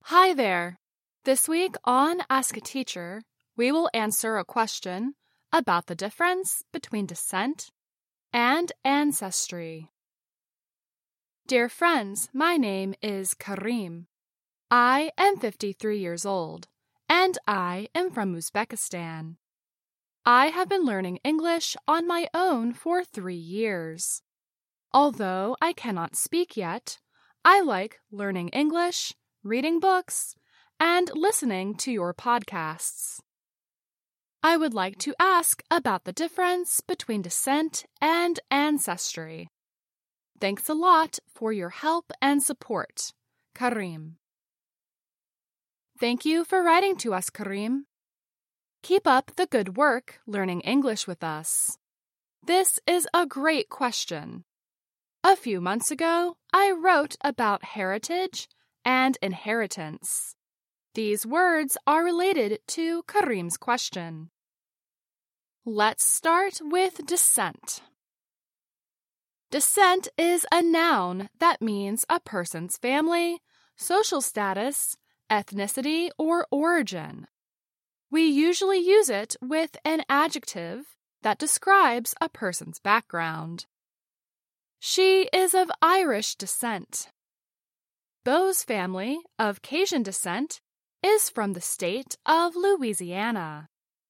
Hi there! This week on Ask a Teacher, we will answer a question about the difference between descent and ancestry. Dear friends, my name is Karim. I am 53 years old, and I am from Uzbekistan. I have been learning English on my own for 3 years. Although I cannot speak yet, I like learning English, reading books, and listening to your podcasts. I would like to ask about the difference between descent and ancestry. Thanks a lot for your help and support, Karim. Thank you for writing to us, Karim. Keep up the good work learning English with us. This is a great question. A few months ago, I wrote about heritage and inheritance. These words are related to Karim's question. Let's start with descent. Descent is a noun that means a person's family, social status, ethnicity, or origin. We usually use it with an adjective that describes a person's background. She is of Irish descent. Beau's family, of Cajun descent, is from the state of Louisiana.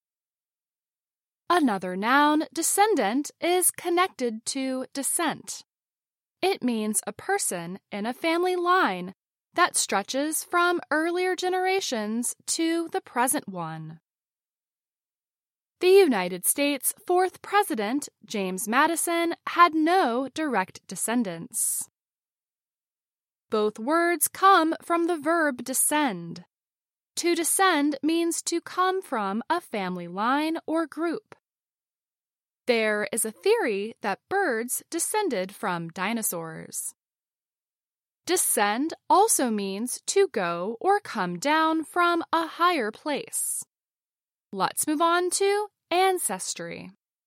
Another noun, descendant, is connected to descent. It means a person in a family line that stretches from earlier generations to the present one. The United States' fourth president, James Madison, had no direct descendants. Both words come from the verb descend. To descend means to come from a family line or group. There is a theory that birds descended from dinosaurs. Descend also means to go or come down from a higher place. Let's move on to ancestry.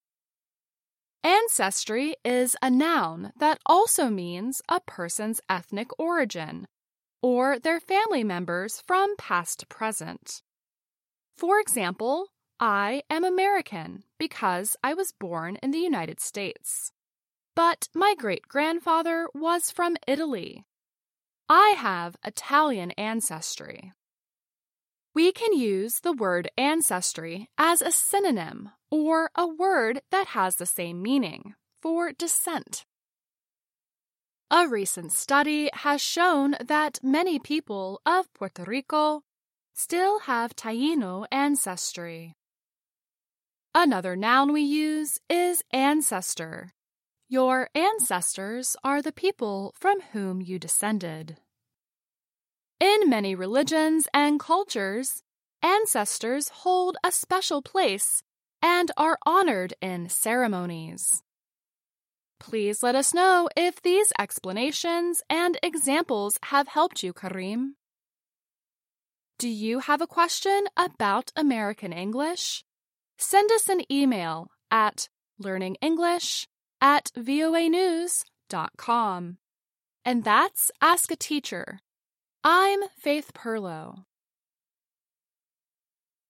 Ancestry is a noun that also means a person's ethnic origin, or their family members from past to present. For example, I am American because I was born in the United States. But my great-grandfather was from Italy. I have Italian ancestry. We can use the word ancestry as a synonym or a word that has the same meaning for descent. A recent study has shown that many people of Puerto Rico still have Taíno ancestry. Another noun we use is ancestor. Your ancestors are the people from whom you descended. In many religions and cultures, ancestors hold a special place and are honored in ceremonies. Please let us know if these explanations and examples have helped you, Karim. Do you have a question about American English? Send us an email at learningenglish@voanews.com. And that's Ask a Teacher. I'm Faith Perlow.